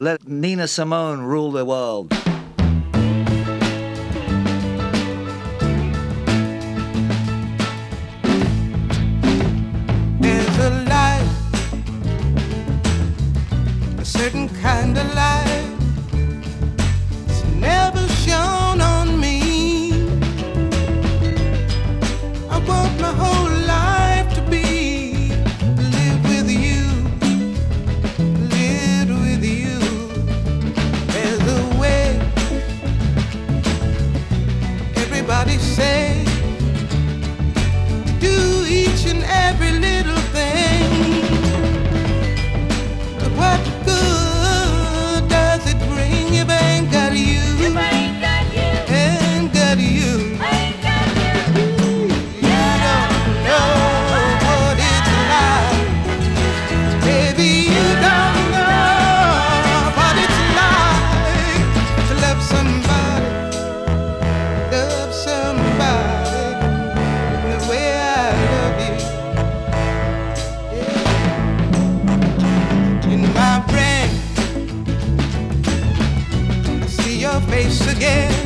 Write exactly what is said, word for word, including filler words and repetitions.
Let Nina Simone rule the world. There's a light, a certain kind of light, it's never shone on me. I want my whole life to be live with you, live with you. There's a way, everybody say, to do each and every little thing. But what good does it bring if I ain't got you? If I ain't got you, Ain't got you. I ain't got you. You don't know what it's like. Baby, you don't know what it's like to love somebody, love somebody the way I love you. Yeah. In my brain, I see your face again.